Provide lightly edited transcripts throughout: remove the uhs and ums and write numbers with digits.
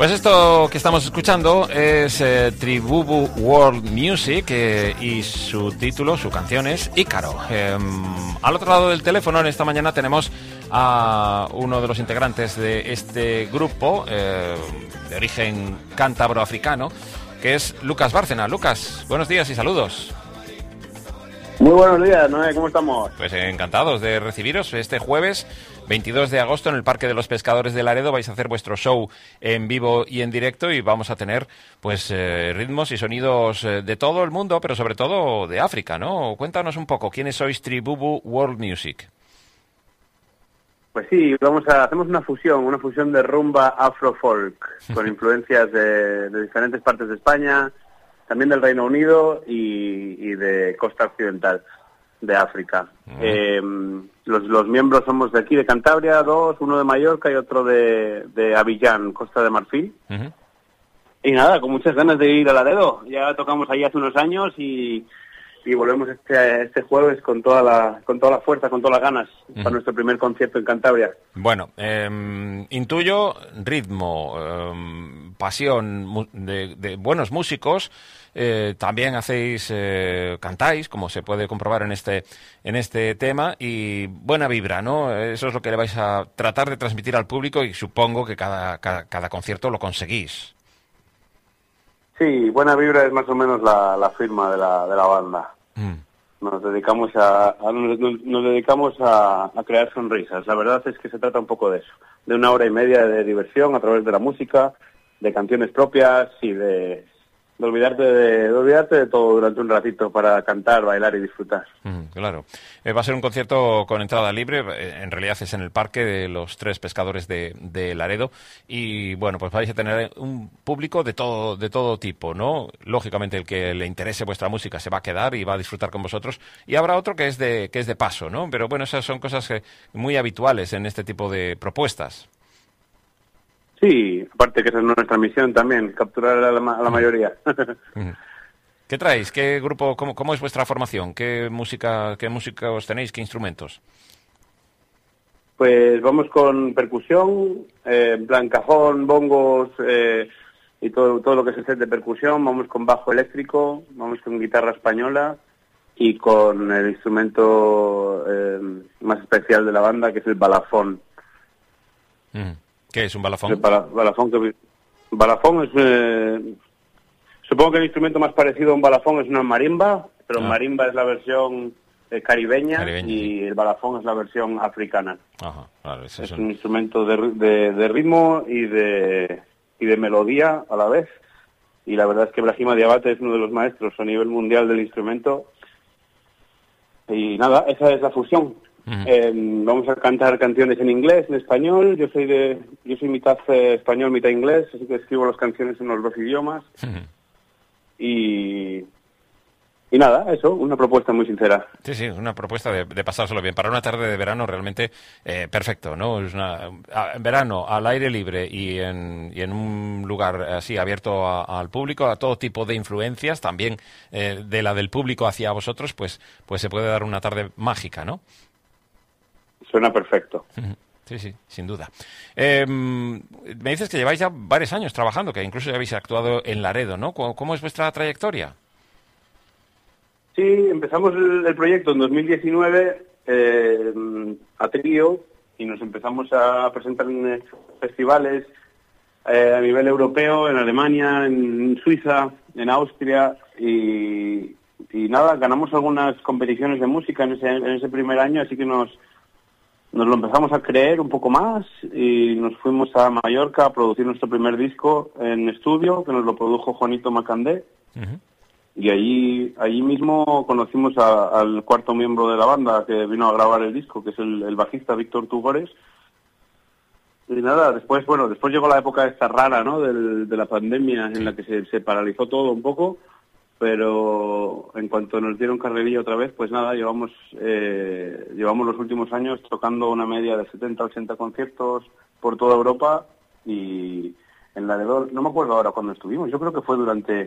Pues esto que estamos escuchando es Tribubu World Music y su título, su canción es Ícaro. Al otro lado del teléfono en esta mañana tenemos a uno de los integrantes de este grupo de origen cántabro-africano, que es Lucas Bárcena. Lucas, buenos días y saludos. Muy buenos días, Noé, ¿cómo estamos? Pues encantados de recibiros. Este jueves 22 de agosto en el Parque de los Pescadores de Laredo vais a hacer vuestro show en vivo y en directo y vamos a tener pues ritmos y sonidos de todo el mundo, pero sobre todo de África, ¿no? Cuéntanos un poco, ¿quiénes sois Tribubu World Music? Pues sí, hacemos una fusión de rumba afro-folk, con influencias de diferentes partes de España, también del Reino Unido y de costa occidental de África. Los miembros somos de aquí, de Cantabria, dos, uno de Mallorca y otro de Abiyán, Costa de Marfil. Y nada, con muchas ganas de ir a Laredo. Ya tocamos ahí hace unos años y volvemos este jueves con toda la fuerza, con todas las ganas, para nuestro primer concierto en Cantabria. Bueno, intuyo ritmo, pasión de buenos músicos. También cantáis, como se puede comprobar en este tema, y buena vibra, ¿no? Eso es lo que le vais a tratar de transmitir al público y supongo que cada concierto lo conseguís. Sí, buena vibra es más o menos la firma de la banda. Nos dedicamos a crear sonrisas. La verdad es que se trata un poco de eso, de 1 hora y media de diversión a través de la música, de canciones propias y de olvidarte de todo durante un ratito para cantar, bailar y disfrutar. Claro. Va a ser un concierto con entrada libre, en realidad es en el Parque de los Tres Pescadores de Laredo, y bueno, pues vais a tener un público de todo tipo, ¿no? Lógicamente el que le interese vuestra música se va a quedar y va a disfrutar con vosotros, y habrá otro que es de paso, ¿no? Pero bueno, esas son cosas muy habituales en este tipo de propuestas. Sí, aparte que esa es nuestra misión también, capturar a la mayoría. ¿Qué traéis? ¿Qué grupo? ¿Cómo es vuestra formación? ¿Qué músicos tenéis? ¿Qué instrumentos? Pues vamos con percusión, en plan cajón, bongos y todo lo que es el set de percusión. Vamos con bajo eléctrico, vamos con guitarra española y con el instrumento más especial de la banda, que es el balafón. ¿Qué es un balafón? Balafón es... supongo que el instrumento más parecido a un balafón es una marimba, pero marimba es la versión caribeña y sí. El balafón es la versión africana. Ajá, claro, es un instrumento de ritmo y de melodía a la vez. Y la verdad es que Brahima Diabate es uno de los maestros a nivel mundial del instrumento. Y nada, esa es la fusión. Vamos a cantar canciones en inglés, en español. Yo soy mitad español, mitad inglés, así que escribo las canciones en los dos idiomas. Y nada, eso, una propuesta muy sincera. Sí, una propuesta de pasárselo bien. Para una tarde de verano realmente perfecto, ¿no? Es verano al aire libre y en un lugar así abierto al público, a todo tipo de influencias, también de la del público hacia vosotros, pues se puede dar una tarde mágica, ¿no? Suena perfecto. Sí, sin duda. Me dices que lleváis ya varios años trabajando, que incluso ya habéis actuado en Laredo, ¿no? ¿Cómo es vuestra trayectoria? Sí, empezamos el proyecto en 2019 a trío y nos empezamos a presentar en festivales a nivel europeo, en Alemania, en Suiza, en Austria y nada, ganamos algunas competiciones de música en ese primer año, así que nos lo empezamos a creer un poco más y nos fuimos a Mallorca a producir nuestro primer disco en estudio, que nos lo produjo Juanito Macandé. Y allí mismo conocimos al cuarto miembro de la banda que vino a grabar el disco, que es el bajista Víctor Tugores. Y nada, después llegó la época esta rara, ¿no? de la pandemia, en la que se paralizó todo un poco. Pero en cuanto nos dieron carrerilla otra vez, pues nada, llevamos los últimos años tocando una media de 70 80 conciertos por toda Europa y en Laredo, no me acuerdo ahora cuándo estuvimos, yo creo que fue durante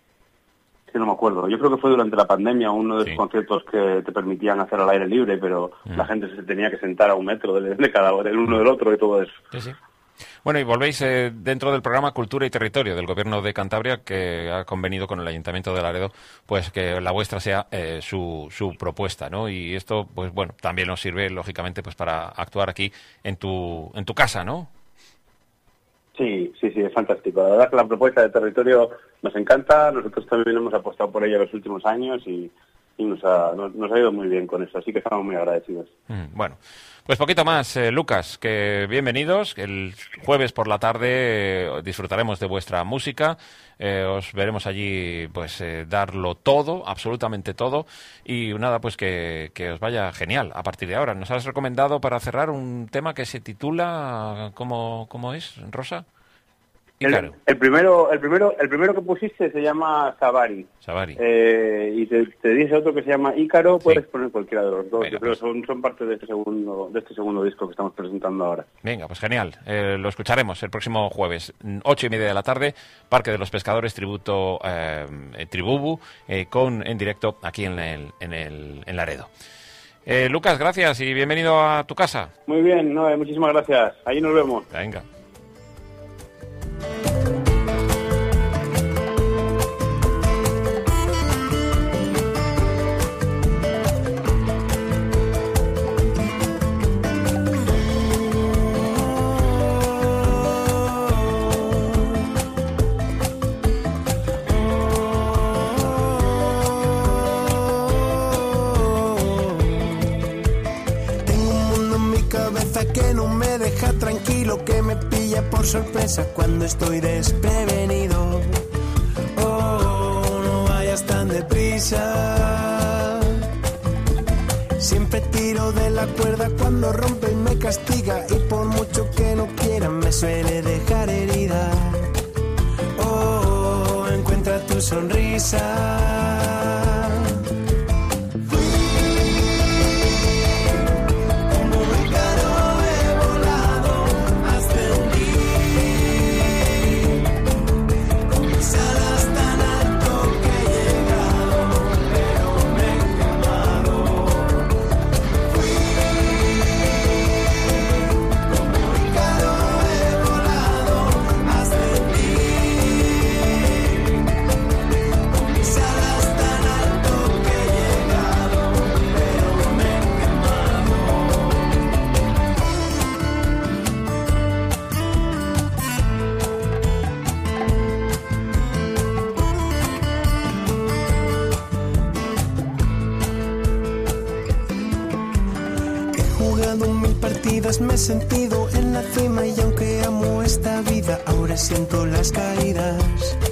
la pandemia, uno de esos conciertos que te permitían hacer al aire libre, pero la gente se tenía que sentar a 1 metro de cada el uno del otro y todo eso. Sí. Bueno, y volvéis dentro del programa Cultura y Territorio del Gobierno de Cantabria, que ha convenido con el Ayuntamiento de Laredo, pues que la vuestra sea su propuesta, ¿no? Y esto, pues bueno, también nos sirve, lógicamente, pues para actuar aquí en tu casa, ¿no? Sí, es fantástico. La verdad que la propuesta de territorio nos encanta. Nosotros también hemos apostado por ella los últimos años y nos ha ido muy bien con eso. Así que estamos muy agradecidos. Bueno, pues poquito más, Lucas, que bienvenidos. El jueves por la tarde disfrutaremos de vuestra música. Os veremos allí, pues, darlo todo, absolutamente todo. Y nada, pues que os vaya genial a partir de ahora. Nos has recomendado para cerrar un tema que se titula, ¿cómo es, Rosa? Ícaro. El primero que pusiste se llama Sabari. Y te dije otro que se llama Ícaro. Puedes poner cualquiera de los dos. Venga, yo creo que son parte de este segundo disco que estamos presentando ahora. Venga, pues genial. Lo escucharemos el próximo jueves, 8:30 de la tarde, Parque de los Pescadores, tributo Tribubu, en directo aquí en Laredo. Lucas, gracias y bienvenido a tu casa. Muy bien, muchísimas gracias. Ahí nos vemos. Venga. Que no me deja tranquilo, que me pilla por sorpresa cuando estoy desprevenido. Oh, no vayas tan deprisa. Siempre tiro de la cuerda cuando rompe y me castiga, y por mucho que no quiera me suele dejar herida. Oh, encuentra tu sonrisa. Me he sentido en la cima y aunque amo esta vida, ahora siento las caídas.